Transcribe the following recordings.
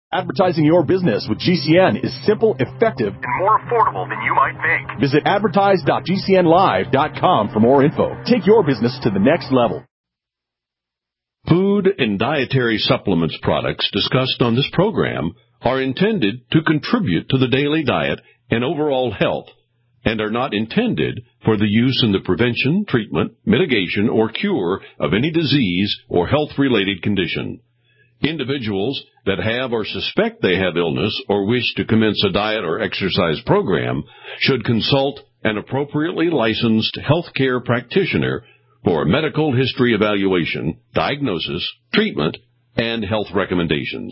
Advertising your business with GCN is simple, effective, and more affordable than you might think. Visit advertise.gcnlive.com for more info. Take your business to the next level. Food and dietary supplements products discussed on this program are intended to contribute to the daily diet and overall health and are not intended for the use in the prevention, treatment, mitigation, or cure of any disease or health-related condition. Individuals that have or suspect they have illness or wish to commence a diet or exercise program should consult an appropriately licensed healthcare practitioner for a medical history evaluation, diagnosis, treatment, and health recommendations.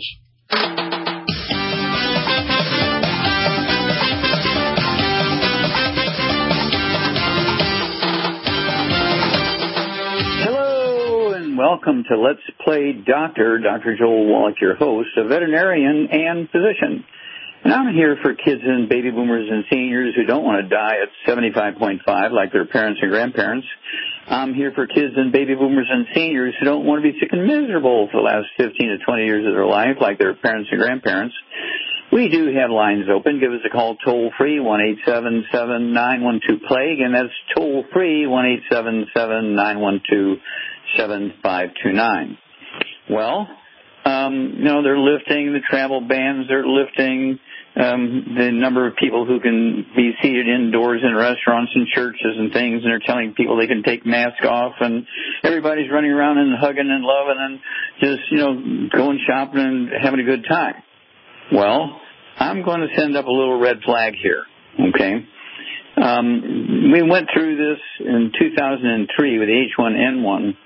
Welcome to Let's Play Doctor. Dr. Joel Wallach, your host, a veterinarian and physician. And I'm here for kids and baby boomers and seniors who don't want to die at 75.5 like their parents and grandparents. I'm here for kids and baby boomers and seniors who don't want to be sick and miserable for the last 15 to 20 years of their life like their parents and grandparents. We do have lines open. Give us a call toll-free, 1-877-912-PLAGUE, and that's toll-free, 1-877-912-7529. Well, they're lifting the travel bans. They're lifting the number of people who can be seated indoors in restaurants and churches and things, and they're telling people they can take masks off, and everybody's running around and hugging and loving and just, going shopping and having a good time. Well, I'm going to send up a little red flag here, okay? We went through this in 2003 with the H1N1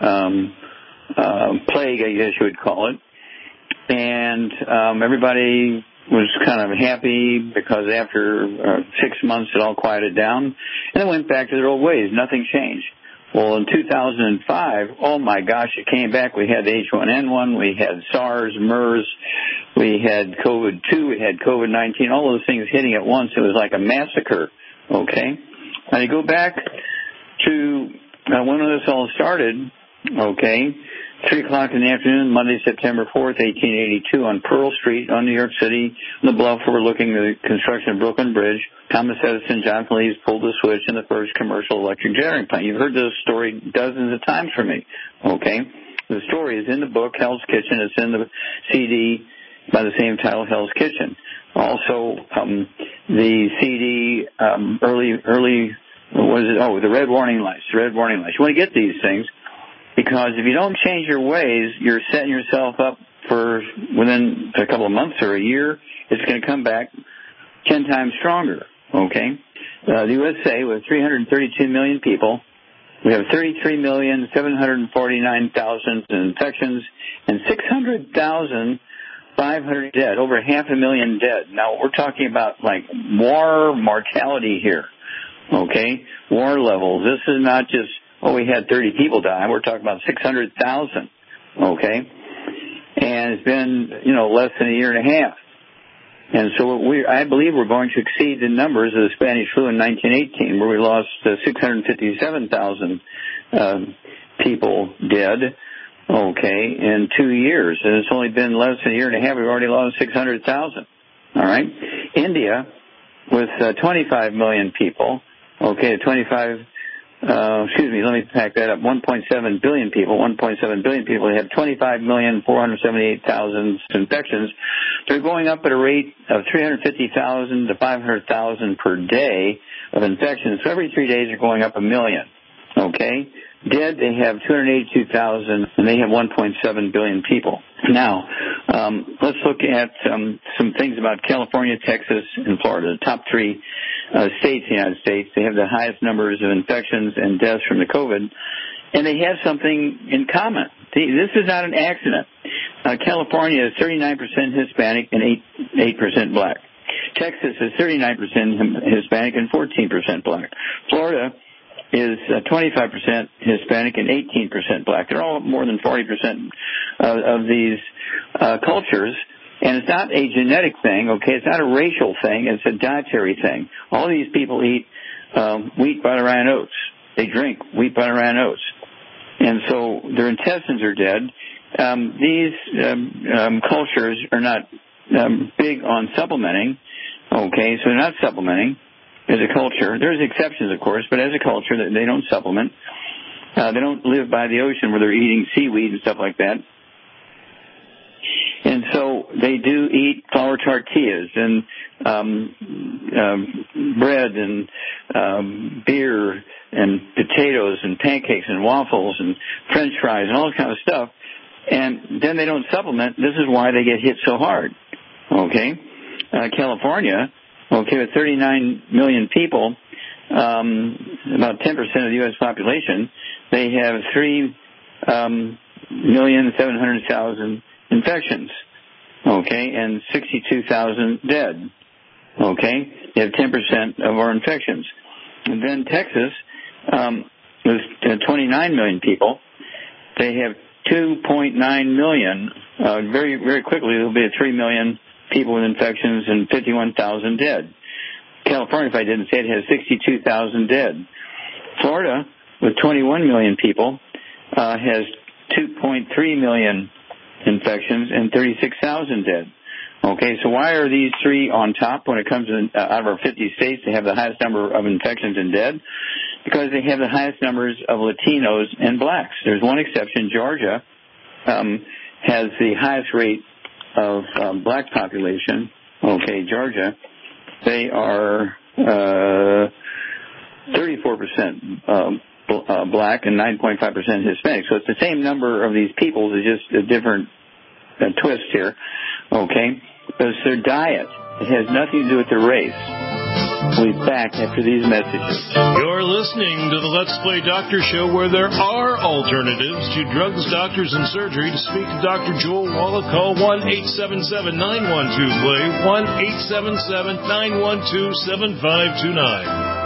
plague, I guess you would call it, and everybody was kind of happy because after 6 months it all quieted down, and it went back to their old ways. Nothing changed. Well, in 2005, oh my gosh, it came back. We had H1N1, we had SARS, MERS, we had COVID-2, we had COVID-19, all those things hitting at once. It was like a massacre, okay? Now you go back to when this all started, okay, 3 o'clock in the afternoon, Monday, September 4th, 1882, on Pearl Street, on New York City, on the bluff overlooking the construction of Brooklyn Bridge. Thomas Edison, John Feliz pulled the switch in the first commercial electric generating plant. You've heard this story dozens of times from me, okay? The story is in the book, Hell's Kitchen. It's in the CD by the same title, Hell's Kitchen. Also, the CD, the Red Warning Lights, Red Warning Lights. You want to get these things, because if you don't change your ways, you're setting yourself up for within a couple of months or a year, it's going to come back 10 times stronger, okay? The USA, with 332 million people, we have 33,749,000 infections and 600,500 dead, over 500,000 dead. Now, we're talking about like war mortality here, okay? War levels. This is not just, we had 30 people die. We're talking about 600,000, okay? And it's been, less than a year and a half. And so I believe we're going to exceed the numbers of the Spanish flu in 1918, where we lost 657,000 people dead, okay, in 2 years. And it's only been less than a year and a half. We've already lost 600,000, all right? India, with 25 million people, okay, let me pack that up. 1.7 billion people. 1.7 billion people. They have 25,478,000 infections. They're going up at a rate of 350,000 to 500,000 per day of infections. So every 3 days they're going up 1 million. Okay? Dead, they have 282,000, and they have 1.7 billion people. Now, let's look at some things about California, Texas, and Florida, the top 3 states in the United States. They have the highest numbers of infections and deaths from the COVID, and they have something in common. This is not an accident. California is 39% Hispanic and 8% black. Texas is 39% Hispanic and 14% black. Florida is 25% Hispanic and 18% black. They're all more than 40% of these cultures. And it's not a genetic thing, okay? It's not a racial thing. It's a dietary thing. All these people eat wheat, butter, and oats. They drink wheat, butter, and oats. And so their intestines are dead. These cultures are not big on supplementing. Okay, so they're not supplementing as a culture. There's exceptions, of course, but as a culture, they don't supplement. They don't live by the ocean where they're eating seaweed and stuff like that. And so they do eat flour tortillas and bread and beer and potatoes and pancakes and waffles and French fries and all that kind of stuff. And then they don't supplement. This is why they get hit so hard. Okay? California, okay, with 39 million people, about 10% of the U.S. population, they have 3,700,000 infections, okay, and 62,000 dead, okay? They have 10% of our infections. And then Texas, with 29 million people, they have 2.9 million. Very, very quickly, there will be 3 million people with infections and 51,000 dead. California, if I didn't say it, has 62,000 dead. Florida, with 21 million people, has 2.3 million infections and 36,000 dead. Okay, so why are these three on top when it comes to, out of our 50 states, they have the highest number of infections and dead? Because they have the highest numbers of Latinos and blacks. There's one exception. Georgia has the highest rate of black population. Okay, Georgia. They are 34% black and 9.5% Hispanic. So it's the same number of these people. It's just a different twist here. Okay? But it's their diet. It has nothing to do with their race. We'll be back after these messages. You're listening to the Let's Play Doctor Show, where there are alternatives to drugs, doctors, and surgery. To speak to Dr. Joel Wallach, call 1-877-912-PLAY, 1-877-912-7529.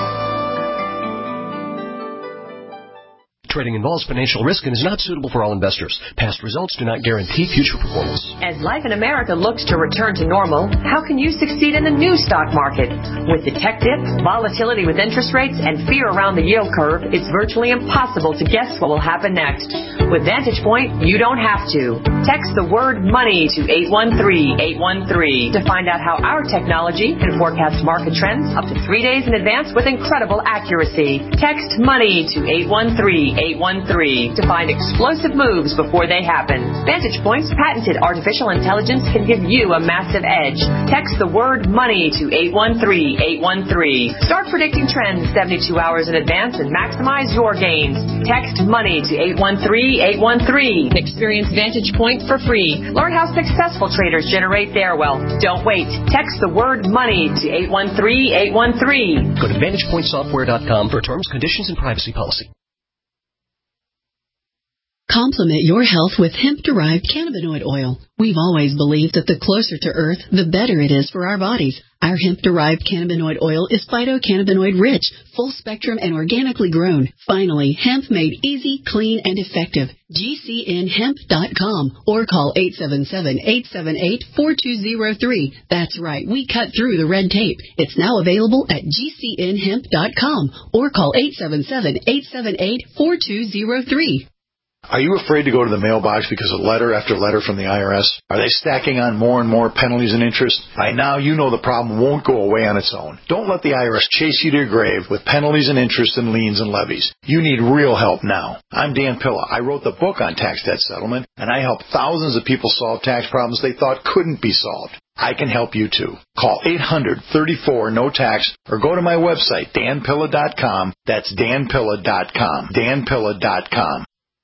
Trading involves financial risk and is not suitable for all investors. Past results do not guarantee future performance. As life in America looks to return to normal, how can you succeed in the new stock market? With the tech dip, volatility with interest rates, and fear around the yield curve, it's virtually impossible to guess what will happen next. With Vantage Point, you don't have to. Text the word money to 813-813 to find out how our technology can forecast market trends up to 3 days in advance with incredible accuracy. Text money to 813-813 to find explosive moves before they happen. Vantage Point's patented artificial intelligence can give you a massive edge. Text the word money to 813-813. Start predicting trends 72 hours in advance and maximize your gains. Text money to 813-813. Experience Vantage Point for free. Learn how successful traders generate their wealth. Don't wait. Text the word money to 813-813. Go to VantagePointSoftware.com for terms, conditions, and privacy policy. Complement your health with hemp-derived cannabinoid oil. We've always believed that the closer to Earth, the better it is for our bodies. Our hemp-derived cannabinoid oil is phytocannabinoid-rich, full-spectrum, and organically grown. Finally, hemp made easy, clean, and effective. GCNhemp.com or call 877-878-4203. That's right, we cut through the red tape. It's now available at GCNhemp.com or call 877-878-4203. Are you afraid to go to the mailbox because of letter after letter from the IRS? Are they stacking on more and more penalties and interest? By now, you know the problem won't go away on its own. Don't let the IRS chase you to your grave with penalties and interest and liens and levies. You need real help now. I'm Dan Pilla. I wrote the book on tax debt settlement, and I help thousands of people solve tax problems they thought couldn't be solved. I can help you too. Call 800-34-NO-TAX or go to my website, danpilla.com. That's danpilla.com. danpilla.com.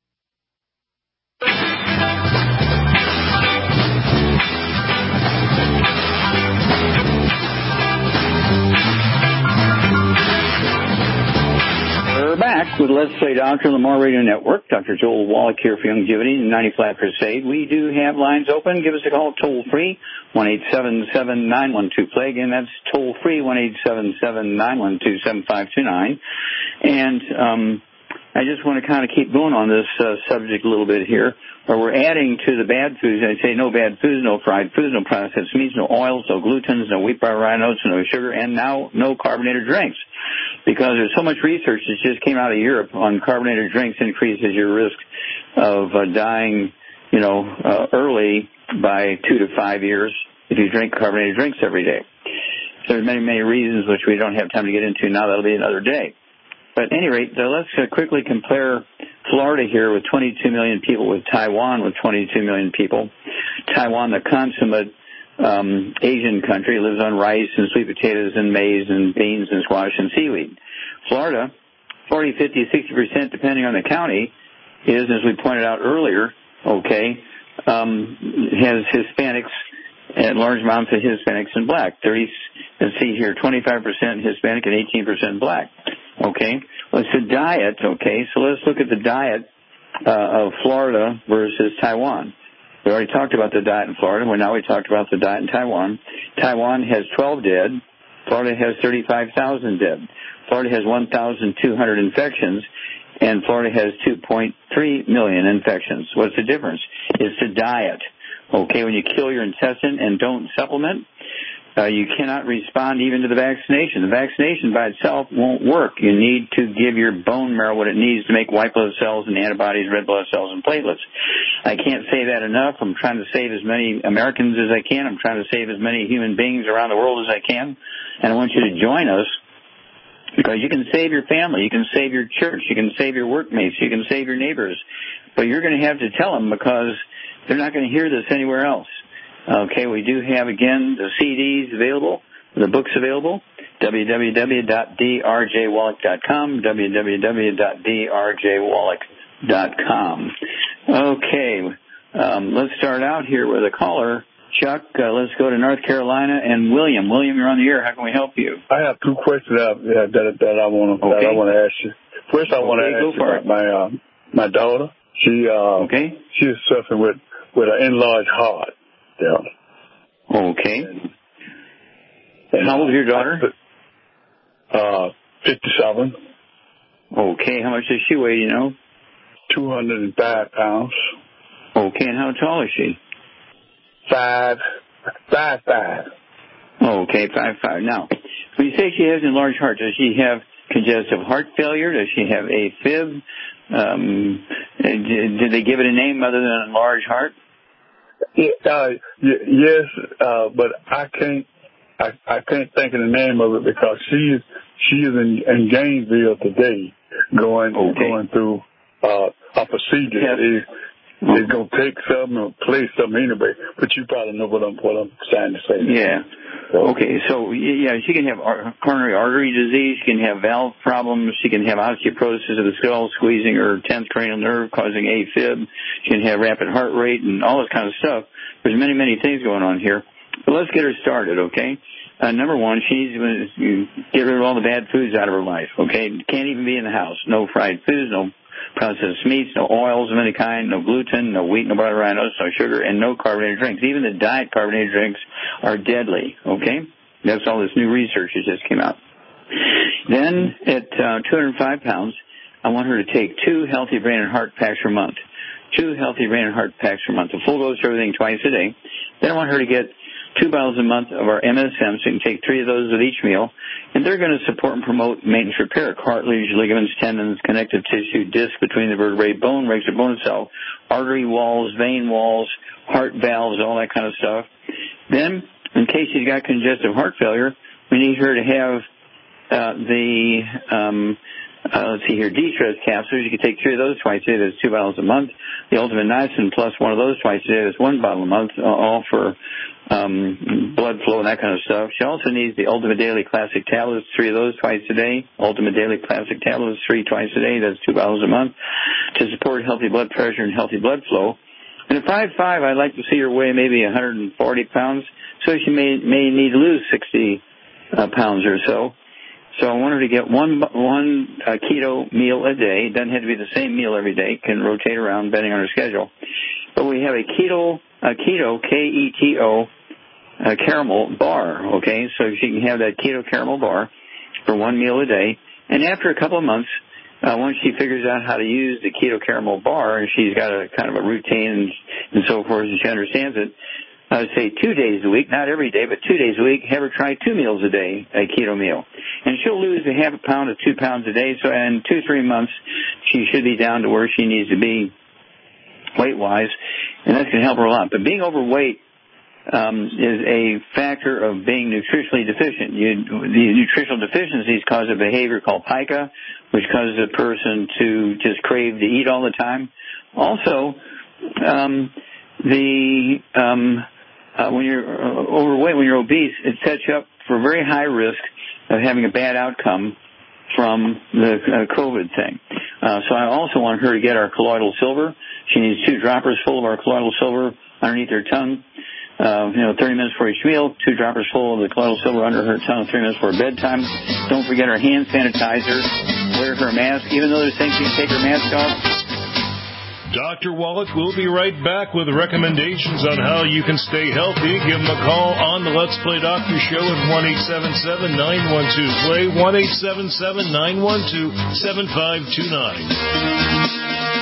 We're back with Let's Play Doctor on the More Radio Network. Dr. Joel Wallach here for Youngevity and 90 Flat Crusade. We do have lines open. Give us a call toll-free, 1-877-912-PLAY. Again, that's toll-free, 1-877-912-7529. And I just want to kind of keep going on this subject a little bit here, where we're adding to the bad foods. I say no bad foods, no fried foods, no processed meats, no oils, no glutens, no wheat, bar, rye oats, no sugar, and now no carbonated drinks. Because there's so much research that just came out of Europe on carbonated drinks increases your risk of dying, early by 2 to 5 years if you drink carbonated drinks every day. There's many, many reasons which we don't have time to get into now. That'll be another day. But at any rate, let's quickly compare Florida here with 22 million people with Taiwan with 22 million people. Taiwan, the consummate Asian country, lives on rice and sweet potatoes and maize and beans and squash and seaweed. Florida, 40, 50, 60%, depending on the county, is, as we pointed out earlier, has Hispanics, and large amounts of Hispanics and black. Let's see here, 25% Hispanic and 18% black. Okay, well, it's the diet. Okay, so let's look at the diet of Florida versus Taiwan. We already talked about the diet in Florida. Well, now we talked about the diet in Taiwan. Taiwan has 12 dead. Florida has 35,000 dead. Florida has 1,200 infections, and Florida has 2.3 million infections. What's the difference? It's the diet. Okay, when you kill your intestine and don't supplement, you cannot respond even to the vaccination. The vaccination by itself won't work. You need to give your bone marrow what it needs to make white blood cells and antibodies, red blood cells, and platelets. I can't say that enough. I'm trying to save as many Americans as I can. I'm trying to save as many human beings around the world as I can. And I want you to join us, because you can save your family, you can save your church, you can save your workmates, you can save your neighbors. But you're going to have to tell them, because they're not going to hear this anywhere else. Okay, we do have, again, the CDs available, the books available, www.drjwallach.com, www.drjwallach.com. Okay, let's start out here with a caller. Chuck, let's go to North Carolina, and William. William, you're on the air. How can we help you? I have two questions that I want to ask you. First, I want to ask you about my daughter. She is suffering with an enlarged heart. Yeah. Okay. And how old is your daughter? 57. Okay. How much does she weigh, you know? 205 pounds. Okay. And how tall is she? 5'5". Okay, 5'5". Now, when you say she has an enlarged heart, does she have congestive heart failure? Does she have AFib? Did they give it a name other than enlarged heart? Yes, but I can't think of the name of it, because she is in Gainesville today, going through a procedure. Yes. It's going to take something or place something anyway, but you probably know what I'm trying to say. Yeah. Okay, so, she can have coronary artery disease, she can have valve problems, she can have osteoporosis of the skull, squeezing her 10th cranial nerve, causing AFib, she can have rapid heart rate and all this kind of stuff. There's many, many things going on here. But let's get her started, okay? Number one, she needs to get rid of all the bad foods out of her life, okay? Can't even be in the house. No fried foods, no processed meats, no oils of any kind, no gluten, no wheat, no butter, no sugar, and no carbonated drinks. Even the diet carbonated drinks are deadly, okay? That's all this new research that just came out. Then, at 205 pounds, I want her to take 2 healthy brain and heart packs per month. 2 healthy brain and heart packs per month. A full dose of everything twice a day. Then I want her to get 2 bottles a month of our MSM, so you can take 3 of those with each meal. And they're going to support and promote maintenance repair, cartilage, ligaments, tendons, connective tissue, disc between the vertebrae, bone, regular bone itself, artery walls, vein walls, heart valves, all that kind of stuff. Then, in case she's got congestive heart failure, we need her to have D-stress capsules. You can take 3 of those twice a day. That's 2 bottles a month. The Ultimate Niacin plus 1 of those twice a day. That's 1 bottle a month, all for blood flow and that kind of stuff. She also needs the Ultimate Daily Classic Tablets, 3 of those twice a day. Ultimate Daily Classic Tablets, 3 twice a day. That's 2 bottles a month to support healthy blood pressure and healthy blood flow. And at 5'5", I'd like to see her weigh maybe 140 pounds, so she may need to lose 60 pounds or so. So I want her to get one keto meal a day. It doesn't have to be the same meal every day. It can rotate around depending on her schedule. But we have a keto, K-E-T-O, caramel bar, okay? So she can have that keto caramel bar for 1 meal a day. And after a couple of months, once she figures out how to use the keto caramel bar, and she's got a kind of a routine and so forth, and she understands it, I would say 2 days a week, not every day, but 2 days a week, have her try 2 meals a day, a keto meal. And she'll lose a half a pound to 2 pounds a day, so in 2-3 months, she should be down to where she needs to be weight-wise. and that's going to help her a lot. But being overweight is a factor of being nutritionally deficient. The nutritional deficiencies cause a behavior called pica, which causes a person to just crave to eat all the time. Also, when you're overweight, when you're obese, it sets you up for a very high risk of having a bad outcome from the COVID thing. So I also want her to get our colloidal silver. She needs 2 droppers full of our colloidal silver underneath her tongue. 30 minutes for each meal, 2 droppers full of the colloidal silver under her tongue, 3 minutes for bedtime. Don't forget her hand sanitizer. Wear her mask. Even though there's things she can take her mask off. Dr. Wallach will be right back with recommendations on how you can stay healthy. Give him a call on the Let's Play Doctor Show at 1-877-912-PLAY, 1-877-912-7529.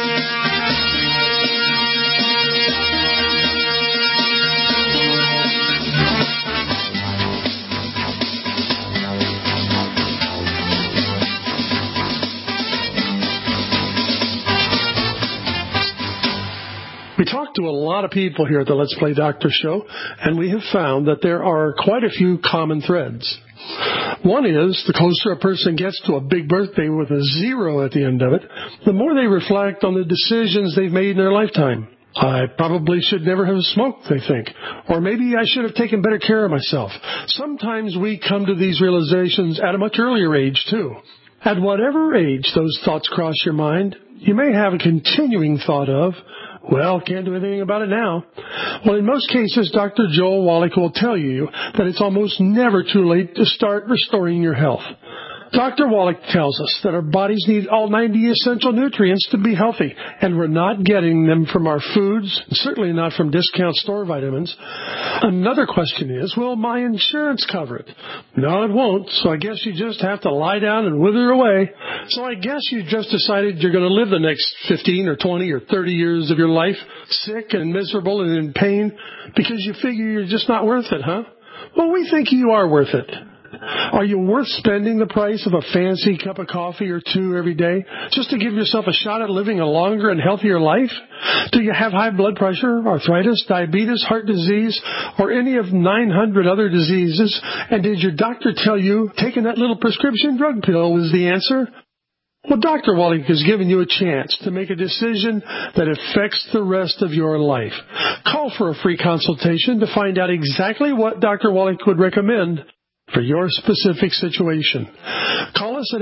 We talk to a lot of people here at the Let's Play Doctor Show, and we have found that there are quite a few common threads. One is, the closer a person gets to a big birthday with a 0 at the end of it, the more they reflect on the decisions they've made in their lifetime. I probably should never have smoked, they think. Or maybe I should have taken better care of myself. Sometimes we come to these realizations at a much earlier age, too. At whatever age those thoughts cross your mind, you may have a continuing thought of, well, can't do anything about it now. Well, in most cases, Dr. Joel Wallach will tell you that it's almost never too late to start restoring your health. Dr. Wallach tells us that our bodies need all 90 essential nutrients to be healthy, and we're not getting them from our foods, and certainly not from discount store vitamins. Another question is, will my insurance cover it? No, it won't, so I guess you just have to lie down and wither away. So I guess you just decided you're going to live the next 15 or 20 or 30 years of your life sick and miserable and in pain because you figure you're just not worth it, huh? Well, we think you are worth it. Are you worth spending the price of a fancy cup of coffee or 2 every day just to give yourself a shot at living a longer and healthier life? Do you have high blood pressure, arthritis, diabetes, heart disease, or any of 900 other diseases? And did your doctor tell you taking that little prescription drug pill was the answer? Well, Dr. Wallach has given you a chance to make a decision that affects the rest of your life. Call for a free consultation to find out exactly what Dr. Wallach would recommend for your specific situation. Call us at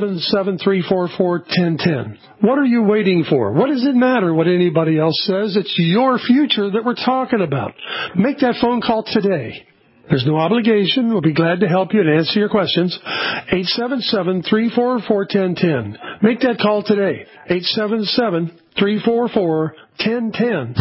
877-344-1010. What are you waiting for? What does it matter what anybody else says? It's your future that we're talking about. Make that phone call today. There's no obligation. We'll be glad to help you and answer your questions. 877-344-1010. Make that call today. 877-344-1010.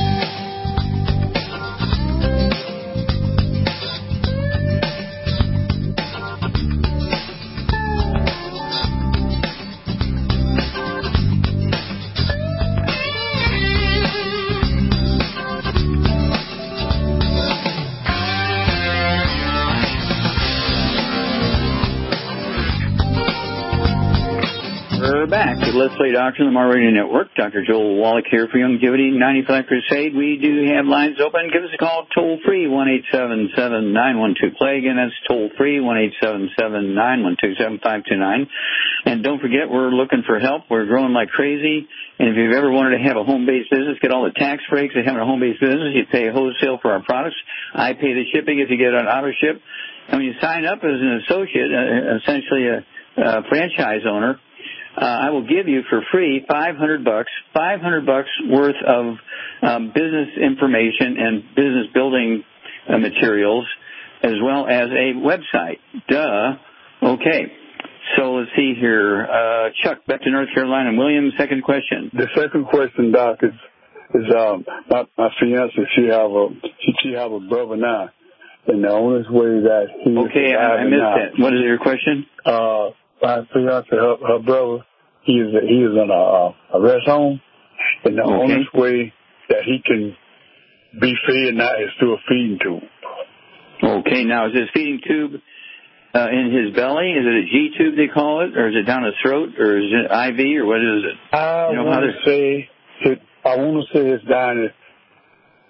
We're back at Let's Play Doctor on the Mar Radio Network. Dr. Joel Wallach here for Longevity 95 Crusade. We do have lines open. Give us a call toll-free, 1-877-912-PLAY. Again, that's toll-free, 1-877-912-7529. And don't forget, we're looking for help. We're growing like crazy. And if you've ever wanted to have a home-based business, get all the tax breaks of having a home-based business, you pay wholesale for our products. I pay the shipping if you get an auto ship. And when you sign up as an associate, essentially a franchise owner, I will give you for free $500 worth of business information and business building materials, as well as a website. Duh. Okay. So let's see here. Chuck, back to North Carolina. William, second question. The second question, Doc, is my fiance. She have a brother now, and the only way that he I missed that. What is your question? My fiance, her brother, he is in a rest home, and the only way that he can be fed now is through a feeding tube. Okay, now is this feeding tube in his belly? Is it a G tube they call it, or is it down his throat, or is it IV, or what is it? I want to say it's down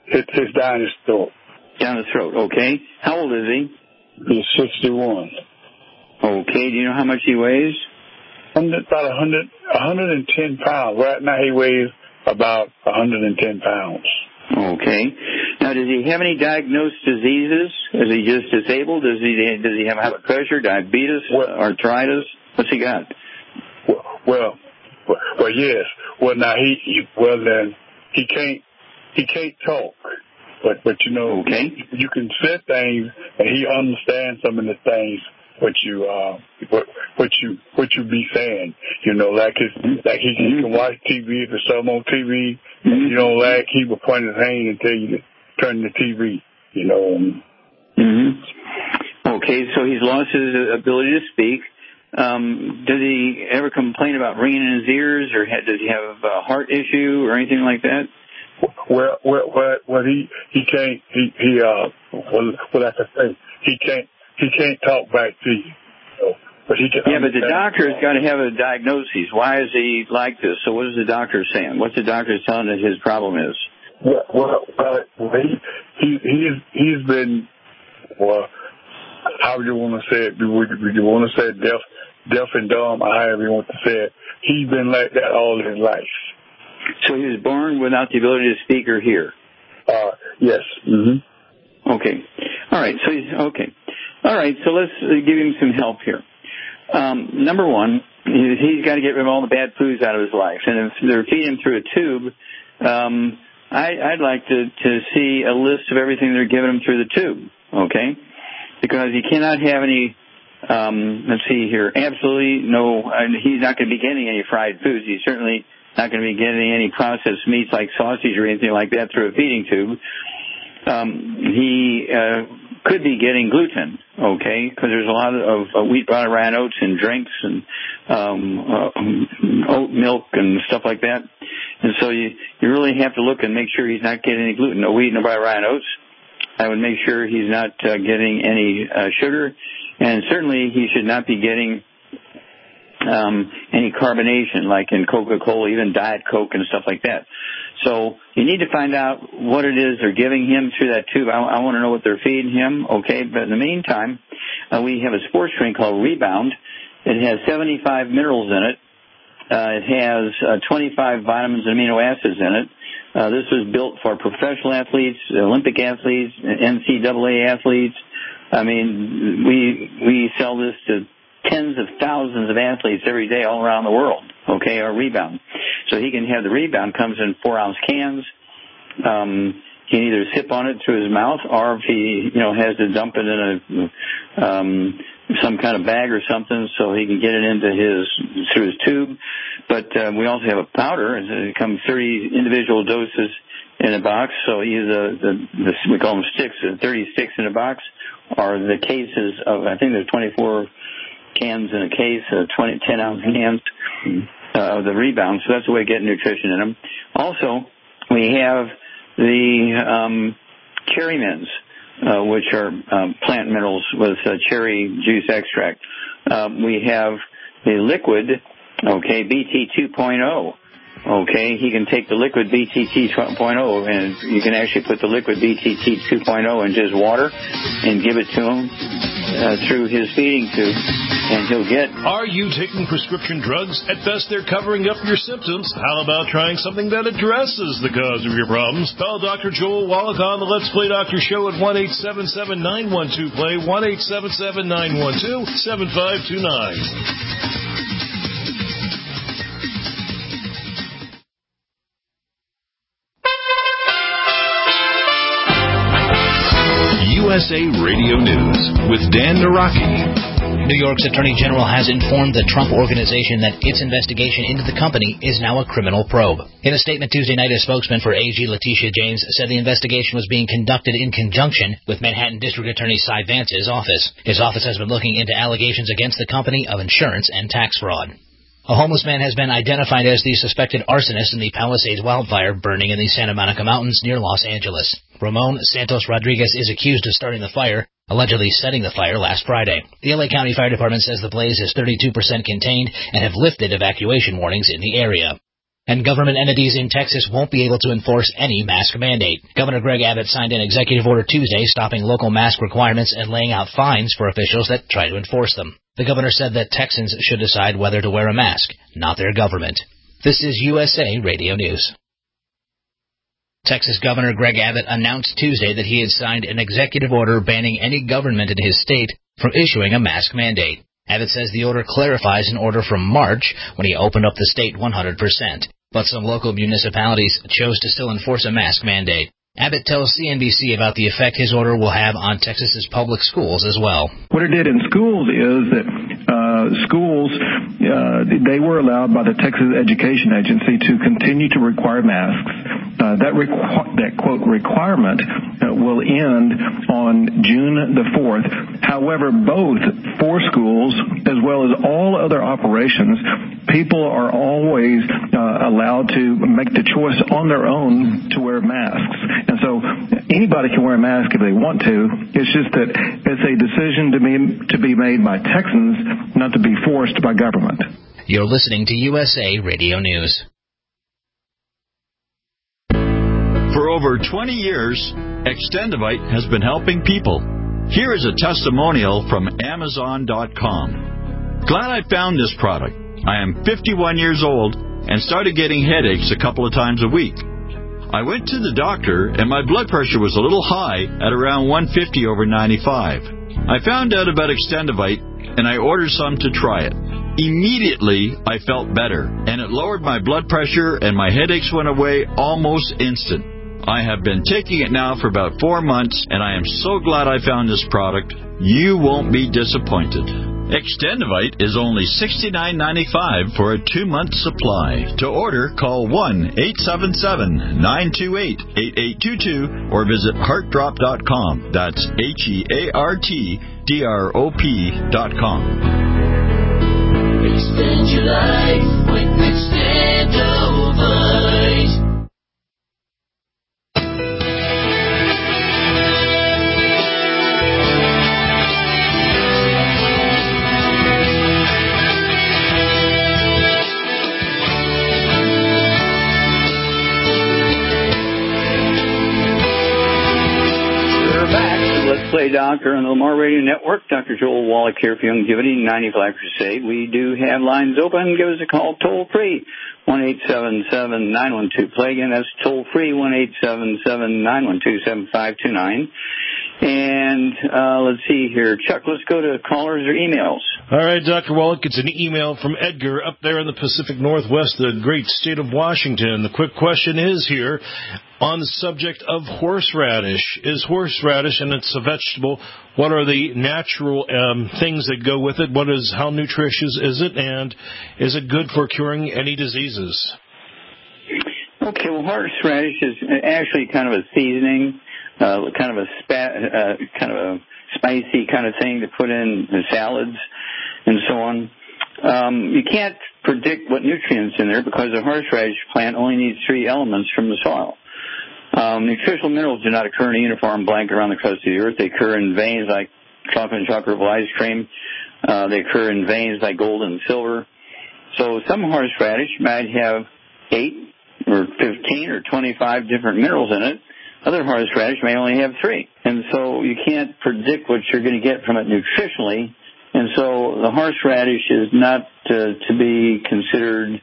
It's down his throat. Down his throat, okay. How old is he? He's 61. Okay, do you know how much he weighs? About 110 pounds. Right now he weighs about 110 pounds. Okay. Now, does he have any diagnosed diseases? Is he just disabled? Does he have high blood pressure, diabetes, arthritis? What's he got? Well, yes. Well, now he can't talk. But you know, okay. You can say things, and he understands some of the things what you be saying. You know, like he can watch TV. If it's something on TV, and you don't like, he will point his hand and tell you to turn the TV. You know. Okay, so he's lost his ability to speak. Does he ever complain about ringing in his ears, or does he have a heart issue or anything like that? Well, he can't. Like I say, he can't talk back to you. But he can. Yeah, but the doctor's got to have a diagnosis. Why is he like this? So what is the doctor saying? What's the doctor telling that his problem is? Well, he's been. Well, how do you want to say it? Would you want to say deaf and dumb, or however you want to say it? He's been like that all his life. So he was born without the ability to speak or hear? Yes. Mm-hmm. Okay. All right. So okay. All right. So let's give him some help here. Number one, he's got to get rid of all the bad foods out of his life. And if they're feeding him through a tube, I'd like to see a list of everything they're giving him through the tube. Okay? Because he cannot have any, let's see here, absolutely no, he's not going to be getting any fried foods. He's certainly not going to be getting any processed meats like sausage or anything like that through a feeding tube. He could be getting gluten, okay, because there's a lot of wheat, bran, oats in drinks and oat milk and stuff like that. And so you really have to look and make sure he's not getting any gluten. No wheat, no bran, oats. I would make sure he's not getting any sugar, and certainly he should not be getting any carbonation, like in Coca-Cola, even Diet Coke and stuff like that. So you need to find out what it is they're giving him through that tube. I want to know what they're feeding him, okay? But in the meantime, we have a sports drink called Rebound. It has 75 minerals in it. It has 25 vitamins and amino acids in it. This was built for professional athletes, Olympic athletes, NCAA athletes. I mean, we sell this to tens of thousands of athletes every day all around the world, okay, our Rebound. So he can have the Rebound, comes in 4-ounce cans. He can either sip on it through his mouth, or if he, has to dump it in some kind of bag or something so he can get it through his tube. But we also have a powder. It comes 30 individual doses in a box. So either we call them sticks, 30 sticks in a box, or the cases of, I think there's 24 cans in a case, 10-ounce cans of the Rebound. So that's a way of getting nutrition in them. Also, we have the Cherry Mints, which are plant minerals with cherry juice extract. We have the liquid, okay, BT 2.0. Okay, he can take the liquid BTT 2.0, and you can actually put the liquid BTT 2.0 in just water and give it to him through his feeding tube, and he'll get... Are you taking prescription drugs? At best, they're covering up your symptoms. How about trying something that addresses the cause of your problems? Call Dr. Joel Wallach on the Let's Play Doctor Show at 1-877-912-PLAY, 1-877-912-7529. USA Radio News with Dan Naraki. New York's Attorney General has informed the Trump Organization that its investigation into the company is now a criminal probe. In a statement Tuesday night, a spokesman for AG Letitia James said the investigation was being conducted in conjunction with Manhattan District Attorney Cy Vance's office. His office has been looking into allegations against the company of insurance and tax fraud. A homeless man has been identified as the suspected arsonist in the Palisades wildfire burning in the Santa Monica Mountains near Los Angeles. Ramon Santos Rodriguez is accused of starting the fire, allegedly setting the fire last Friday. The LA County Fire Department says the blaze is 32% contained and have lifted evacuation warnings in the area. And government entities in Texas won't be able to enforce any mask mandate. Governor Greg Abbott signed an executive order Tuesday stopping local mask requirements and laying out fines for officials that try to enforce them. The governor said that Texans should decide whether to wear a mask, not their government. This is USA Radio News. Texas Governor Greg Abbott announced Tuesday that he had signed an executive order banning any government in his state from issuing a mask mandate. Abbott says the order clarifies an order from March when he opened up the state 100%. But some local municipalities chose to still enforce a mask mandate. Abbott tells CNBC about the effect his order will have on Texas's public schools as well. What it did in schools is that schools, they were allowed by the Texas Education Agency to continue to require masks. That quote requirement will end on June the 4th. However, both for schools as well as all other operations, people are always allowed to make the choice on their own to wear masks. And so anybody can wear a mask if they want to. It's just that it's a decision to be made by Texans, not to be forced by government. You're listening to USA Radio News. For over 20 years, Extendivite has been helping people. Here is a testimonial from Amazon.com. Glad I found this product. I am 51 years old and started getting headaches a couple of times a week. I went to the doctor and my blood pressure was a little high at around 150/95. I found out about Extendivite and I ordered some to try it. Immediately, I felt better and it lowered my blood pressure and my headaches went away almost instant. I have been taking it now for about 4 months, and I am so glad I found this product. You won't be disappointed. Extendivite is only $69.95 for a 2-month supply. To order, call 1-877-928-8822 or visit heartdrop.com. That's HEARTDROP.com. Extend your life with Extendivite. Let's Play Doctor on the Lamar Radio Network. Dr. Joel Wallach here for Youngevity 95 Crusade. We do have lines open. Give us a call toll free, 1-877-912-PLAY. Again, that's toll free, 1-877-912-7529. And let's see here. Chuck, let's go to callers or emails. All right, Dr. Wallach, it's an email from Edgar up there in the Pacific Northwest, the great state of Washington. The quick question is here on the subject of horseradish. Is horseradish, and it's a vegetable, what are the natural things that go with it? How nutritious is it, and is it good for curing any diseases? Okay, well, horseradish is actually kind of a seasoning, kind of a spicy kind of thing to put in salads and so on. You can't predict what nutrients in there because the horseradish plant only needs 3 elements from the soil. Nutritional minerals do not occur in a uniform blanket around the crust of the earth. They occur in veins like chocolate and chocolate ice cream. They occur in veins like gold and silver. So some horseradish might have 8 or 15 or 25 different minerals in it. Other horseradish may only have 3. And so you can't predict what you're going to get from it nutritionally. And so the horseradish is not to be considered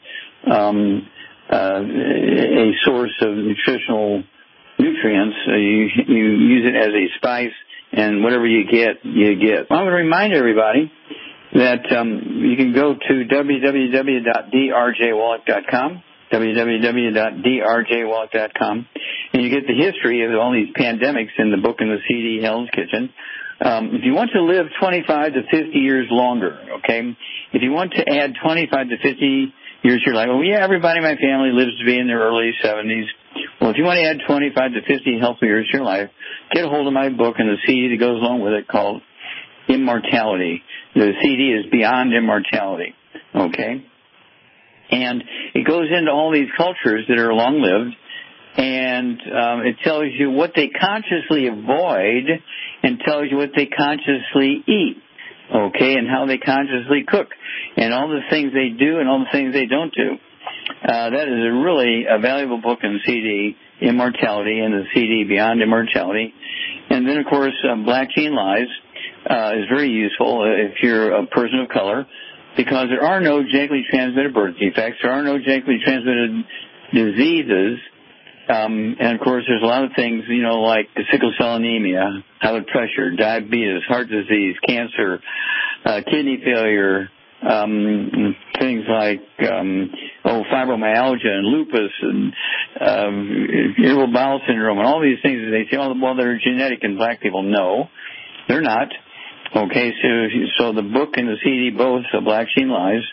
a source of nutritional nutrients. You use it as a spice, and whatever you get, you get. I want to remind everybody that you can go to www.drjwallach.com, www.drjwallach.com, and you get the history of all these pandemics in the book in the CD, Hell's Kitchen. If you want to live 25 to 50 years longer, okay, if you want to add 25 to 50 years to your life, well, yeah, everybody in my family lives to be in their early 70s. Well, if you want to add 25 to 50 healthy years to your life, get a hold of my book and the CD that goes along with it called Immortality. The CD is Beyond Immortality, okay? And it goes into all these cultures that are long-lived, and it tells you what they consciously avoid and tells you what they consciously eat, okay, and how they consciously cook, and all the things they do and all the things they don't do. That is a really valuable book in CD, Immortality, and the CD, Beyond Immortality. And then, of course, Black Gene Lies is very useful if you're a person of color, because there are no genetically transmitted birth defects. There are no genetically transmitted diseases. And, of course, there's a lot of things, like sickle cell anemia, high blood pressure, diabetes, heart disease, cancer, kidney failure, things like fibromyalgia and lupus and irritable bowel syndrome and all these things. They say, well, they're genetic in black people. No, they're not. Okay, so the book and the CD, both, Black Gene Lies,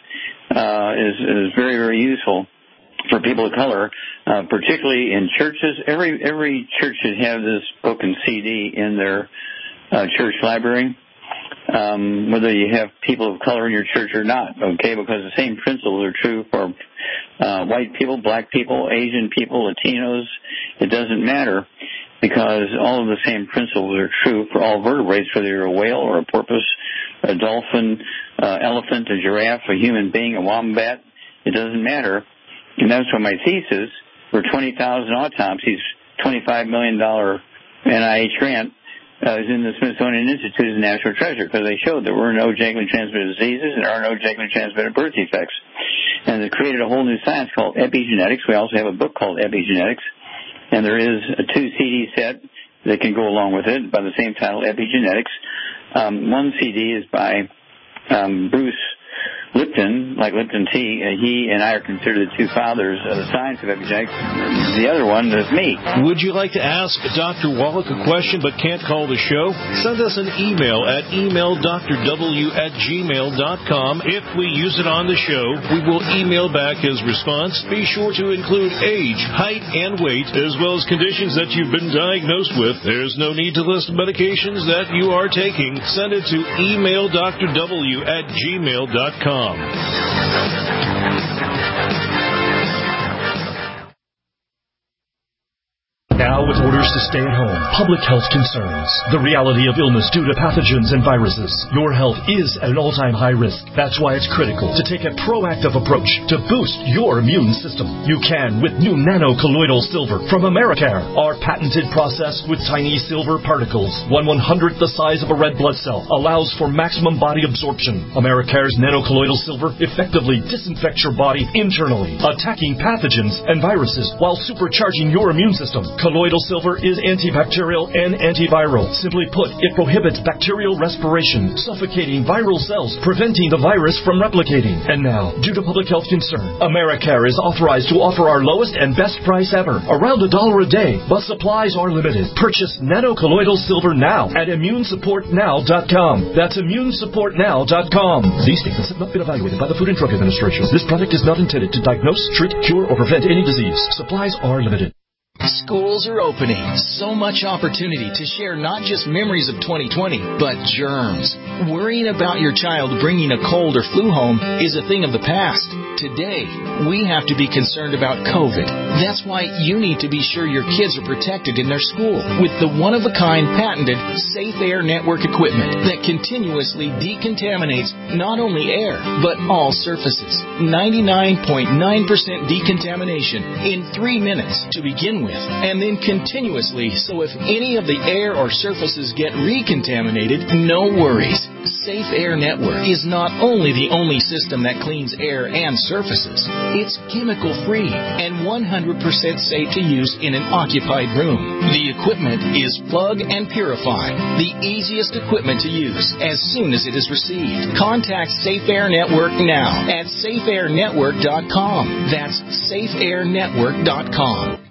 is very, very useful for people of color, particularly in churches. Every church should have this book and CD in their church library, whether you have people of color in your church or not, okay, because the same principles are true for white people, black people, Asian people, Latinos. It doesn't matter, because all of the same principles are true for all vertebrates, whether you're a whale or a porpoise, a dolphin, elephant, a giraffe, a human being, a wombat. It doesn't matter. And that's why my thesis for 20,000 autopsies, $25 million NIH grant, is in the Smithsonian Institute as a national treasure, because they showed there were no genetically transmitted diseases and there are no genetically transmitted birth defects. And they created a whole new science called epigenetics. We also have a book called Epigenetics. And there is a 2 CD set that can go along with it by the same title, Epigenetics. One CD is by Bruce Lipton, like Lipton Tea. He and I are considered the two fathers of the science of epigenetics. The other one is me. Would you like to ask Dr. Wallach a question but can't call the show? Send us an email at emaildrw@gmail.com. If we use it on the show, we will email back his response. Be sure to include age, height, and weight, as well as conditions that you've been diagnosed with. There's no need to list medications that you are taking. Send it to emaildrw@gmail.com. Now, with orders to stay at home, public health concerns, the reality of illness due to pathogens and viruses, your health is at an all-time high risk. That's why it's critical to take a proactive approach to boost your immune system. You can with new nano-colloidal silver from Americare, our patented process with tiny silver particles, 1/100th the size of a red blood cell, allows for maximum body absorption. Americare's nano-colloidal silver effectively disinfects your body internally, attacking pathogens and viruses while supercharging your immune system. Colloidal silver is antibacterial and antiviral. Simply put, it prohibits bacterial respiration, suffocating viral cells, preventing the virus from replicating. And now, due to public health concern, Americare is authorized to offer our lowest and best price ever, around $1 a day, but supplies are limited. Purchase nano-colloidal silver now at immunesupportnow.com. That's immunesupportnow.com. These statements have not been evaluated by the Food and Drug Administration. This product is not intended to diagnose, treat, cure, or prevent any disease. Supplies are limited. Schools are opening. So much opportunity to share not just memories of 2020, but germs. Worrying about your child bringing a cold or flu home is a thing of the past. Today, we have to be concerned about COVID. That's why you need to be sure your kids are protected in their school with the one-of-a-kind patented Safe Air Network equipment that continuously decontaminates not only air, but all surfaces. 99.9% decontamination in 3 minutes to begin with, and then continuously, so if any of the air or surfaces get recontaminated, no worries. Safe Air Network is not only the only system that cleans air and surfaces, it's chemical-free and 100% safe to use in an occupied room. The equipment is plug and purify, the easiest equipment to use as soon as it is received. Contact Safe Air Network now at safeairnetwork.com. That's safeairnetwork.com.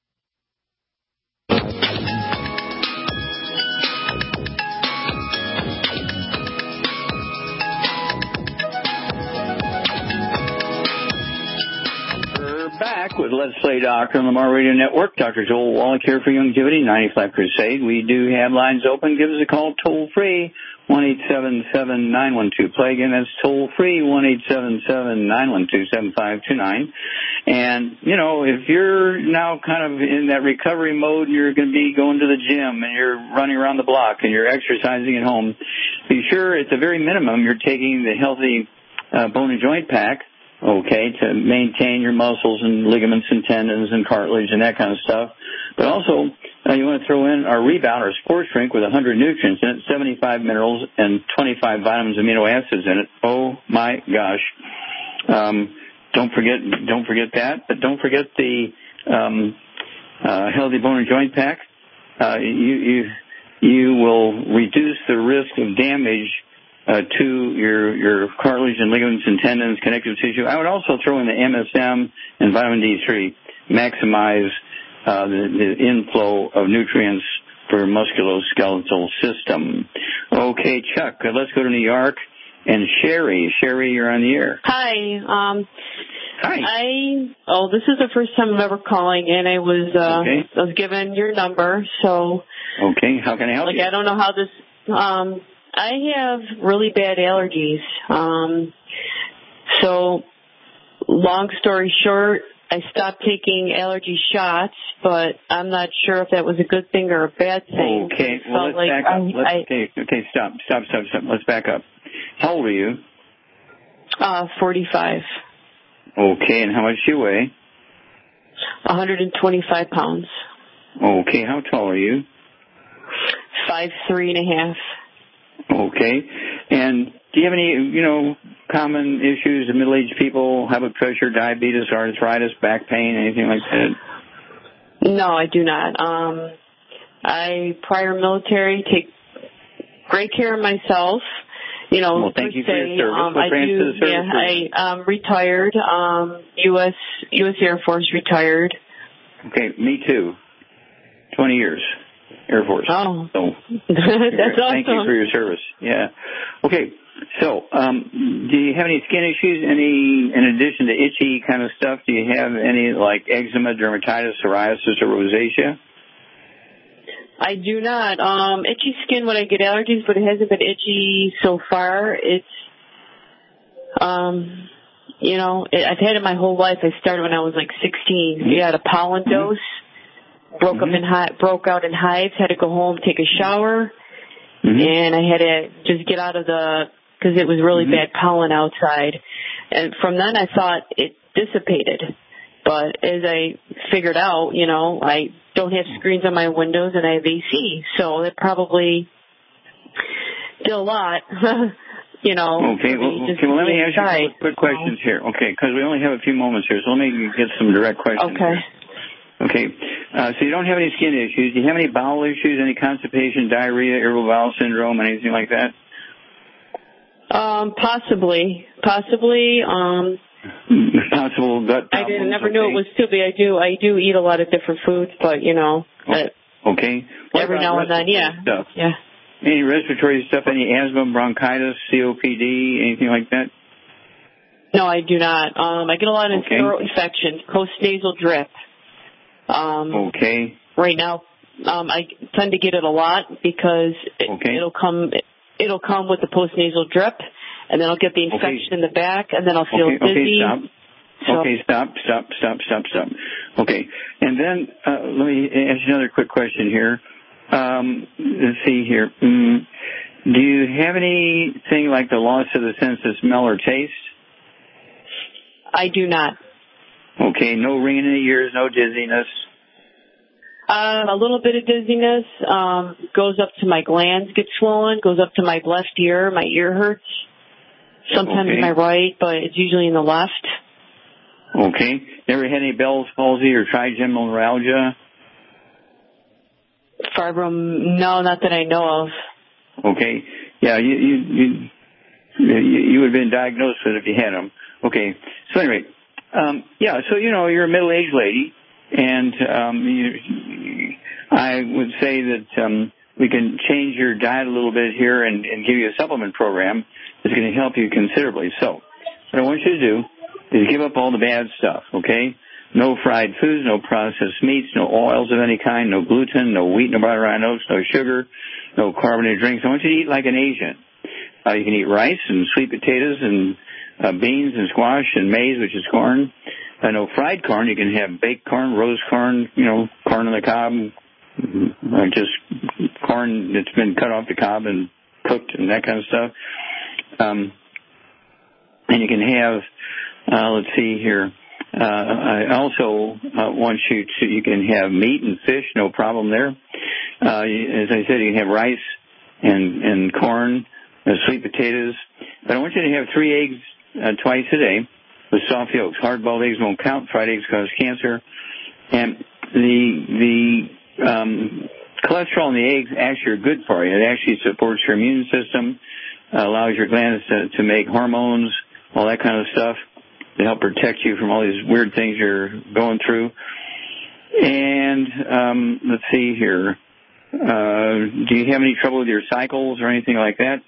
With Let's Play Doctor on the Lamar Radio Network. Dr. Joel Wallach here for Youngevity 95 Crusade. We do have lines open. Give us a call toll free, 1-877-912-PLAY. Again, that's toll free, 1-877-912-7529. And, you know, if you're now kind of in that recovery mode, you're going to be going to the gym and you're running around the block and you're exercising at home, be sure at the very minimum you're taking the Healthy Bone and Joint Pack. okay, to maintain your muscles and ligaments and tendons and cartilage and that kind of stuff. But also, you want to throw in our Rebound, our sports drink with 100 nutrients in it, 75 minerals, and 25 vitamins, amino acids in it. Oh my gosh! Don't forget that. But don't forget the Healthy Bone and Joint Pack. You will reduce the risk of damage to your cartilage and ligaments and tendons, connective tissue. I would also throw in the MSM and vitamin D3, maximize the inflow of nutrients for your musculoskeletal system. Okay, Chuck, let's go to New York. And Sherry, you're on the air. Hi. Hi. This is the first time I'm ever calling, and I was given your number, so. Okay, how can I help you? I don't know how this, I have really bad allergies. So, long story short, I stopped taking allergy shots, but I'm not sure if that was a good thing or a bad thing. Okay, well, let's back up. Stop. Let's back up. How old are you? 45. Okay, and how much do you weigh? 125 pounds. Okay, how tall are you? 5'3.5". Okay, and do you have any, common issues of middle-aged people, high blood pressure, diabetes, arthritis, back pain, anything like that? No, I do not. I, prior military, take great care of myself. Well, thank you for your service. I'm retired, U.S. Air Force retired. Okay, me too. 20 years, Air Force. Oh. So, that's awesome. Thank you for your service. Yeah. Okay, so do you have any skin issues, in addition to itchy kind of stuff, do you have any like eczema, dermatitis, psoriasis, or rosacea? I do not. Itchy skin when I get allergies, but it hasn't been itchy so far. It's, I've had it my whole life. I started when I was like 16. We had a pollen dose, broke out in hives, had to go home, take a shower, and I had to just get out of because it was really bad pollen outside. And from then I thought it dissipated. But as I figured out, I don't have screens on my windows and I have AC, so it probably did a lot, Okay, well, let me ask you some quick questions here, okay, because we only have a few moments here, so let me get some direct questions. Okay, so you don't have any skin issues. Do you have any bowel issues, any constipation, diarrhea, irritable bowel syndrome, anything like that? Possibly. Possible gut problems. I never knew it was too big. I do eat a lot of different foods, but okay. Every now and then, stuff? Yeah. Any respiratory stuff? Any asthma, bronchitis, COPD, anything like that? No, I do not. I get a lot of throat infections, postnasal drip. Right now, I tend to get it a lot because it'll come with the postnasal drip. And then I'll get the infection in the back, and then I'll feel dizzy. Stop. Okay, and then let me ask you another quick question here. Let's see here. Do you have anything like the loss of the sense of smell or taste? I do not. Okay, no ringing in the ears, no dizziness? A little bit of dizziness. Goes up to my glands, get swollen, goes up to my left ear. My ear hurts. Sometimes my right, but it's usually in the left. Okay. Never had any Bell's palsy or trigeminal neuralgia? Fibrom, no, not that I know of. Okay. Yeah, you would have been diagnosed with it if you had them. Okay. So anyway, so you're a middle-aged lady, and I would say that we can change your diet a little bit here and give you a supplement program that's going to help you considerably. So what I want you to do is give up all the bad stuff, okay? No fried foods, no processed meats, no oils of any kind, no gluten, no wheat, no butter, oats, no sugar, no carbonated drinks. I want you to eat like an Asian. You can eat rice and sweet potatoes and beans and squash and maize, which is corn. No fried corn. You can have baked corn, roast corn, corn on the cob, just corn that's been cut off the cob and cooked and that kind of stuff. And you can have Let's see here. I also want you can have meat and fish, no problem there. As I said, you can have rice and corn, sweet potatoes. But I want you to have 3 eggs twice a day with soft yolks. Hard-boiled eggs won't count. Fried eggs cause cancer. And the cholesterol in the eggs actually are good for you. It actually supports your immune system, allows your glands to make hormones, all that kind of stuff, to help protect you from all these weird things you're going through. And let's see here. Do you have any trouble with your cycles or anything like that?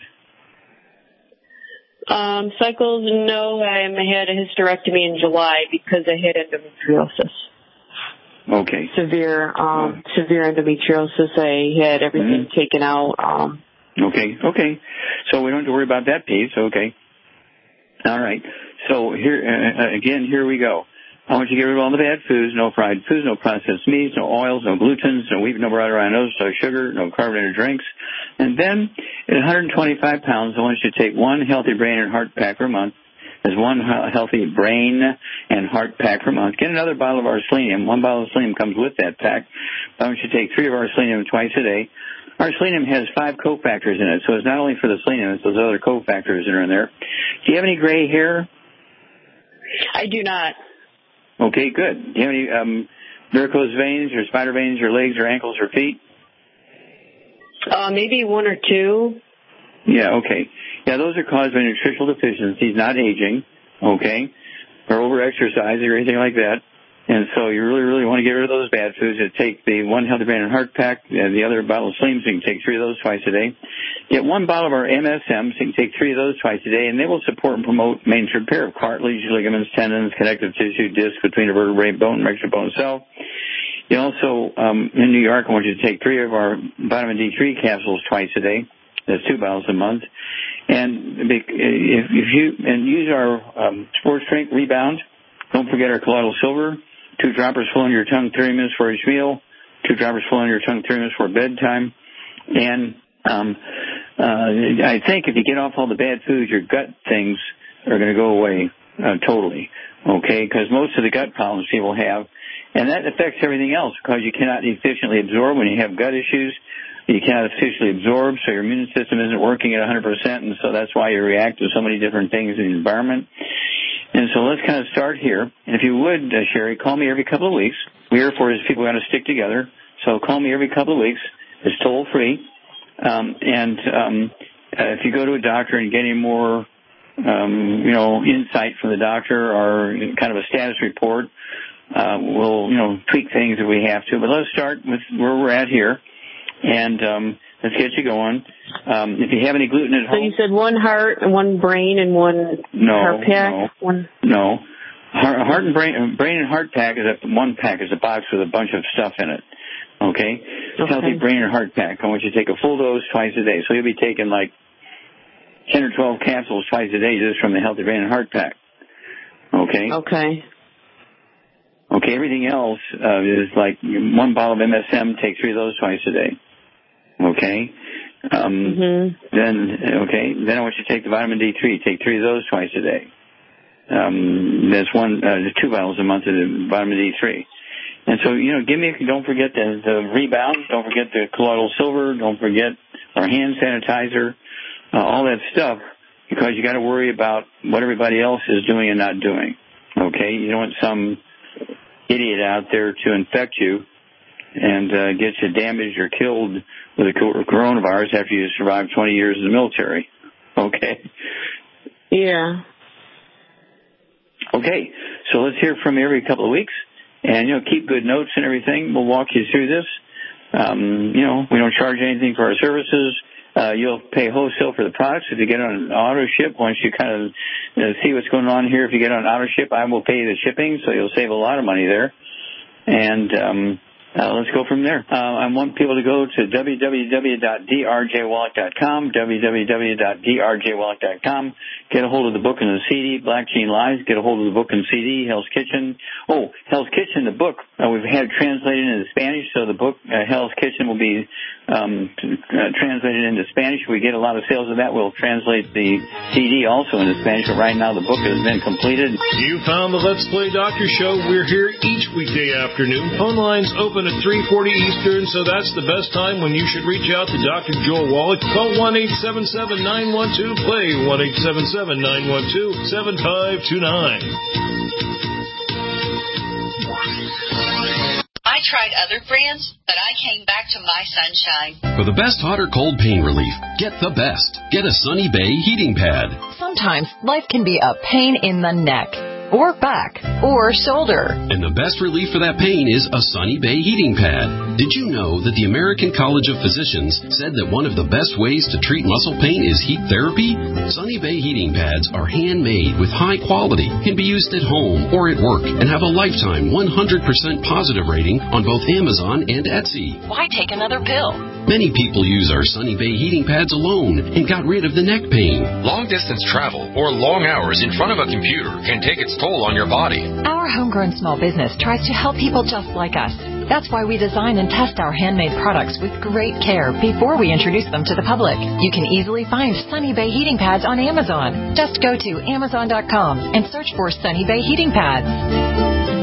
Cycles, no. I had a hysterectomy in July because I had endometriosis. Okay. Severe endometriosis. I had everything taken out. Okay. So we don't have to worry about that piece. Okay. All right. So here we go. I want you to get rid of all the bad foods, no fried foods, no processed meats, no oils, no glutens, no wheat, no bread, no sugar, no carbonated drinks. And then at 125 pounds, I want you to take 1 healthy brain and heart pack per month. There's 1 healthy brain and heart pack per month. Get another bottle of our selenium. 1 bottle of selenium comes with that pack. I want you to take 3 of our selenium twice a day. Our selenium has 5 cofactors in it, so it's not only for the selenium, it's those other cofactors that are in there. Do you have any gray hair? I do not. Okay, good. Do you have any varicose veins or spider veins or legs or ankles or feet? Maybe 1 or 2. Yeah, okay. Yeah, those are caused by nutritional deficiencies, not aging, okay, or overexercise or anything like that. And so you really, really want to get rid of those bad foods. You take the 1 healthy brain and heart pack, the other bottle of selenium, so you can take 3 of those twice a day. Get 1 bottle of our MSM, so you can take 3 of those twice a day, and they will support and promote maintenance repair of cartilage, ligaments, tendons, connective tissue, disc between a vertebrae, bone, extra bone cell. You also, in New York, I want you to take 3 of our vitamin D3 capsules twice a day. That's 2 bottles a month. And if you use our sports drink Rebound, don't forget our colloidal silver. 2 droppers full on your tongue 30 minutes for each meal. 2 droppers full on your tongue 30 minutes for bedtime. And I think if you get off all the bad foods, your gut things are going to go away totally. Okay, because most of the gut problems people have, and that affects everything else because you cannot efficiently absorb when you have gut issues. You cannot efficiently absorb, so your immune system isn't working at 100%, and so that's why you react to so many different things in the environment. And so let's kind of start here. And if you would, Sherry, call me every couple of weeks. We're here for is people who want to stick together. So call me every couple of weeks. It's toll free. If you go to a doctor and get any more, insight from the doctor or kind of a status report, we'll, tweak things if we have to. But let's start with where we're at here. And let's get you going. If you have any gluten at home... So you said 1 heart and 1 brain and 1 heart pack? No. Heart and brain and heart pack is 1 pack is a box with a bunch of stuff in it. Okay? Healthy brain and heart pack. I want you to take a full dose twice a day. So you'll be taking like 10 or 12 capsules twice a day just from the healthy brain and heart pack. Okay? Okay, everything else is like 1 bottle of MSM, take 3 of those twice a day. Okay? Then I want you to take the vitamin D3, take 3 of those twice a day. That's 2 bottles a month of the vitamin D3. And so, don't forget the Rebound, don't forget the colloidal silver, don't forget our hand sanitizer, all that stuff, because you got to worry about what everybody else is doing and not doing. Okay? You don't want some idiot out there to infect you and get you damaged or killed with a coronavirus after you survived 20 years in the military. Okay? Yeah. Okay, so let's hear from you every couple of weeks. And, keep good notes and everything. We'll walk you through this. We don't charge anything for our services. You'll pay wholesale for the products. If you get on an auto ship, once you kind of see what's going on here, if you get on an auto ship, I will pay the shipping, so you'll save a lot of money there. And let's go from there. I want people to go to www.drjwallach.com, www.drjwallach.com. Get a hold of the book and the CD, Black Gene Lies. Get a hold of the book and CD, Hell's Kitchen. Oh, Hell's Kitchen, the book, we've had it translated into Spanish, so the book, Hell's Kitchen, will be translated into Spanish. If we get a lot of sales of that, we'll translate the CD also into Spanish, but right now the book has been completed. You found the Let's Play Doctor Show. We're here each weekday afternoon. Phone lines open at 3:40 Eastern, so that's the best time when you should reach out to Dr. Joel Wallach. Call 1-877-912-PLAY, 1-877-912-7529. I tried other brands, but I came back to My Sunshine. For the best hot or cold pain relief, get the best. Get a Sunny Bay heating pad. Sometimes life can be a pain in the neck, or back, or shoulder. And the best relief for that pain is a Sunny Bay heating pad. Did you know that the American College of Physicians said that one of the best ways to treat muscle pain is heat therapy? Sunny Bay heating pads are handmade with high quality, can be used at home or at work, and have a lifetime 100% positive rating on both Amazon and Etsy. Why take another pill? Many people use our Sunny Bay heating pads alone and got rid of the neck pain. Long-distance travel or long hours in front of a computer can take its toll on your body. Our homegrown small business tries to help people just like us. That's why we design and test our handmade products with great care before we introduce them to the public. You can easily find Sunny Bay heating pads on Amazon. Just go to Amazon.com and search for Sunny Bay heating pads.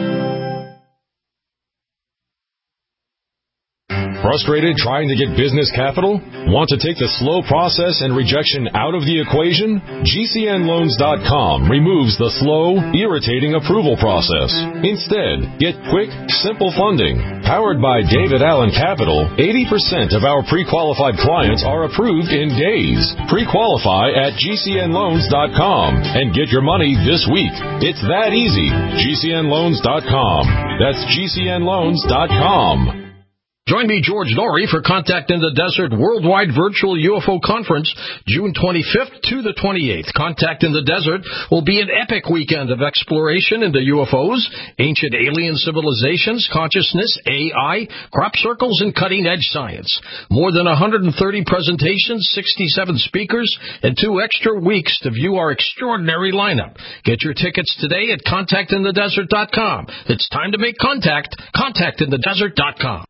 Frustrated trying to get business capital? Want to take the slow process and rejection out of the equation? GCNloans.com removes the slow, irritating approval process. Instead, get quick, simple funding. Powered by David Allen Capital, 80% of our pre-qualified clients are approved in days. Pre-qualify at GCNloans.com and get your money this week. It's that easy. GCNloans.com. That's GCNloans.com. Join me, George Norrie, for Contact in the Desert Worldwide Virtual UFO Conference, June 25th to the 28th. Contact in the Desert will be an epic weekend of exploration into UFOs, ancient alien civilizations, consciousness, AI, crop circles, and cutting-edge science. More than 130 presentations, 67 speakers, and 2 extra weeks to view our extraordinary lineup. Get your tickets today at contactinthedesert.com. It's time to make contact. Contactinthedesert.com.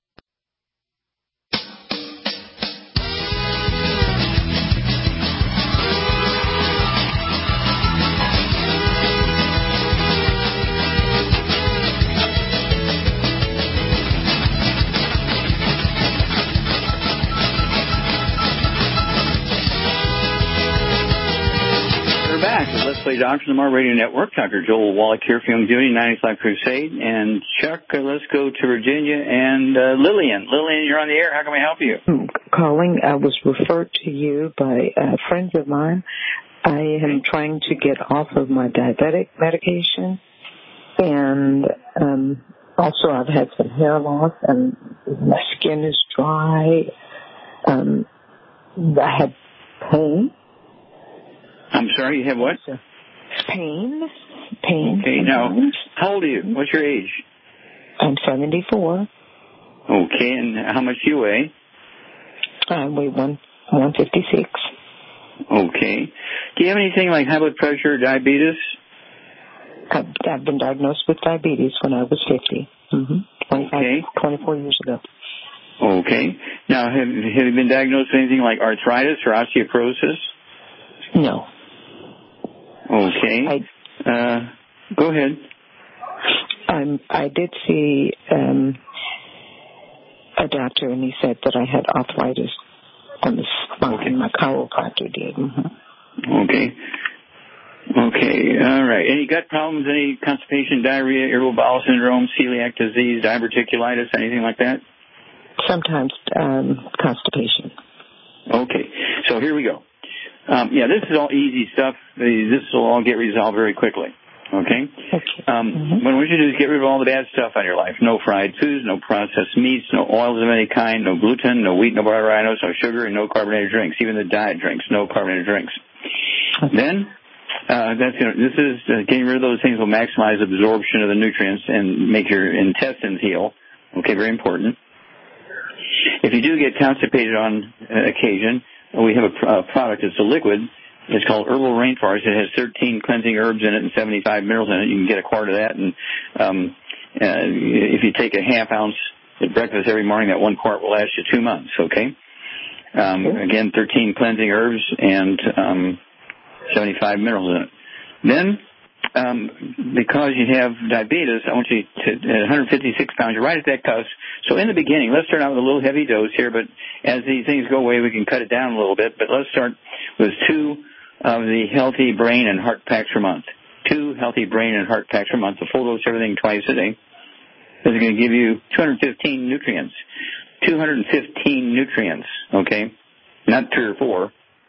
Let's Play Doctor, the Mar Radio Network. Dr. Joel Wallach here for Youngevity, 95 Crusade. And Chuck, let's go to Virginia and Lillian. Lillian, you're on the air. How can we help you? Calling. I was referred to you by friends of mine. I am trying to get off of my diabetic medication. And also I've had some hair loss and my skin is dry. I had pain. I'm sorry, you have what? Pain. Okay, now, how old are you? What's your age? I'm 74. Okay, and how much do you weigh? I weigh 156. Okay. Do you have anything like high blood pressure or diabetes? I've been diagnosed with diabetes when I was 50. 24 years ago. Okay. Now, have you been diagnosed with anything like arthritis or osteoporosis? No. Okay. Go ahead. I did see a doctor, and he said that I had arthritis on the spine. My chiropractor did. Okay. Okay. All right. Any gut problems, any constipation, diarrhea, irritable bowel syndrome, celiac disease, diverticulitis, anything like that? Sometimes constipation. Okay. So here we go. This is all easy stuff. This will all get resolved very quickly. Okay? What we should do is get rid of all the bad stuff on your life. No fried foods, no processed meats, no oils of any kind, no gluten, no wheat, no butter, rhinos, no sugar, and no carbonated drinks. Even the diet drinks, no carbonated drinks. Then, this is getting rid of those things will maximize absorption of the nutrients and make your intestines heal. Okay, very important. If you do get constipated on occasion, we have a product. It's a liquid. It's called Herbal Rainforest. It has 13 cleansing herbs in it and 75 minerals in it. You can get a quart of that. And if you take a half ounce at breakfast every morning, that 1 quart will last you 2 months, okay? Again, 13 cleansing herbs and 75 minerals in it. Then, because you have diabetes, I want you to, at 156 pounds, you're right at that cusp. So in the beginning, let's start out with a little heavy dose here, but as these things go away, we can cut it down a little bit. But let's start with 2 of the Healthy Brain and Heart Packs per month. 2 Healthy Brain and Heart Packs per month, a full dose everything twice a day. This is going to give you 215 nutrients. 215 nutrients, okay? Not 3 or 4.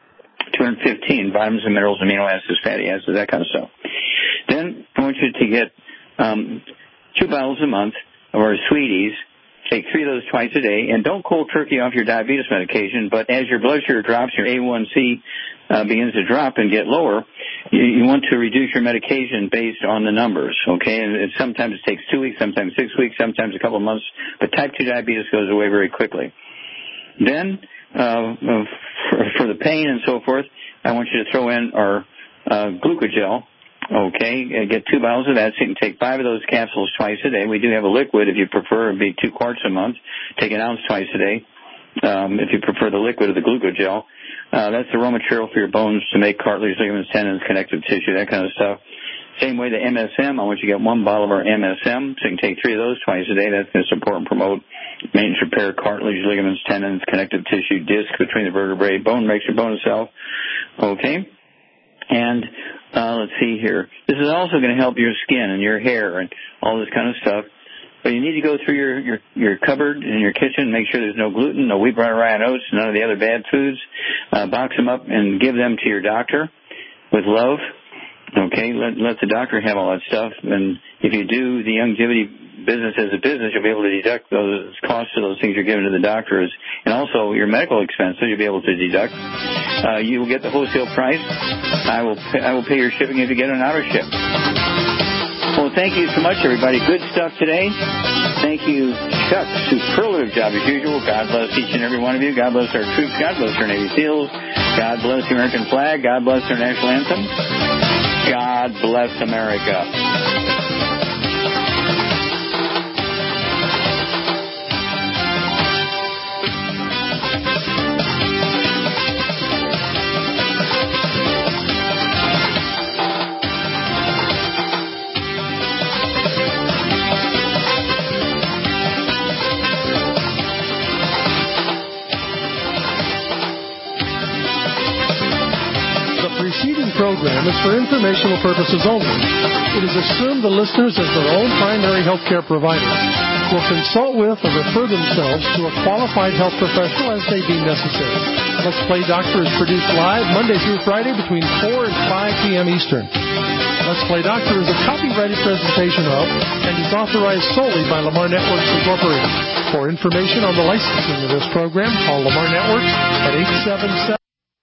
215 vitamins and minerals, amino acids, fatty acids, that kind of stuff. Then I want you to get 2 bottles a month of our Sweeties. Take 3 of those twice a day, and don't cold turkey off your diabetes medication, but as your blood sugar drops, your A1C begins to drop and get lower, you want to reduce your medication based on the numbers, okay? And sometimes it takes 2 weeks, sometimes 6 weeks, sometimes a couple of months, but type 2 diabetes goes away very quickly. Then, for the pain and so forth, I want you to throw in our glucogel. Okay, get 2 bottles of that, so you can take 5 of those capsules twice a day. We do have a liquid, if you prefer, it'd be 2 quarts a month. Take an ounce twice a day, if you prefer the liquid or the glucogel. That's the raw material for your bones to make cartilage, ligaments, tendons, connective tissue, that kind of stuff. Same way the MSM, I want you to get 1 bottle of our MSM, so you can take 3 of those twice a day. That's going to support and promote maintenance, repair, cartilage, ligaments, tendons, connective tissue, disc between the vertebrae. Bone makes your bone itself. Okay? And let's see here. This is also going to help your skin and your hair and all this kind of stuff. But you need to go through your cupboard in your kitchen, make sure there's no gluten, no wheat, bran, rye, and oats, none of the other bad foods. Box them up and give them to your doctor with love. Okay, let the doctor have all that stuff. And if you do the Youngevity business as a business, you'll be able to deduct those costs of those things you're giving to the doctors, and also your medical expenses you'll be able to deduct. You will get the wholesale price. I will pay your shipping if you get an auto ship. Well, thank you so much, everybody. Good stuff today. Thank you, Chuck. Superlative job as usual. God bless each and every one of you. God bless our troops. God bless our Navy SEALs. God bless the American flag. God bless our national anthem. God bless America. Program is for informational purposes only. It is assumed the listeners, as their own primary health care provider, will consult with or refer themselves to a qualified health professional as they deem necessary. Let's Play Doctor is produced live Monday through Friday between 4 and 5 p.m. Eastern. Let's Play Doctor is a copyrighted presentation of and is authorized solely by Lamar Networks Incorporated. For information on the licensing of this program, call Lamar Networks at 877.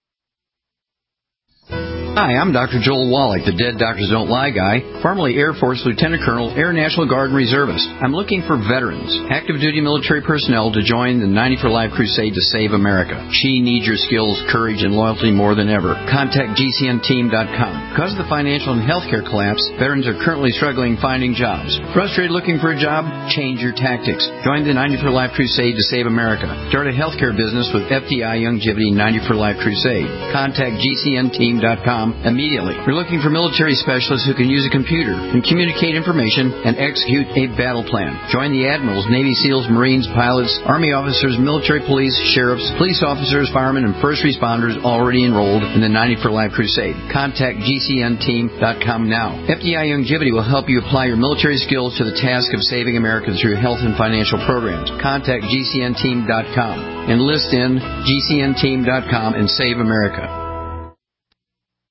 Hi, I'm Dr. Joel Wallach, the Dead Doctors Don't Lie guy, formerly Air Force Lieutenant Colonel, Air National Guard and Reservist. I'm looking for veterans, active duty military personnel to join the 90 for Life crusade to save America. She needs your skills, courage, and loyalty more than ever. Contact GCNteam.com. Because of the financial and healthcare collapse, veterans are currently struggling finding jobs. Frustrated looking for a job? Change your tactics. Join the 90 for Life crusade to save America. Start a healthcare business with FDI Youngevity 90 for Life crusade. Contact GCNteam.com immediately. We're looking for military specialists who can use a computer and communicate information and execute a battle plan. Join the admirals, Navy SEALs, Marines, pilots, Army officers, military police, sheriffs, police officers, firemen, and first responders already enrolled in the 90 for Life crusade. Contact GCNteam.com now. FDI Youngevity will help you apply your military skills to the task of saving America through health and financial programs. Contact GCNteam.com. Enlist in GCNteam.com and save America.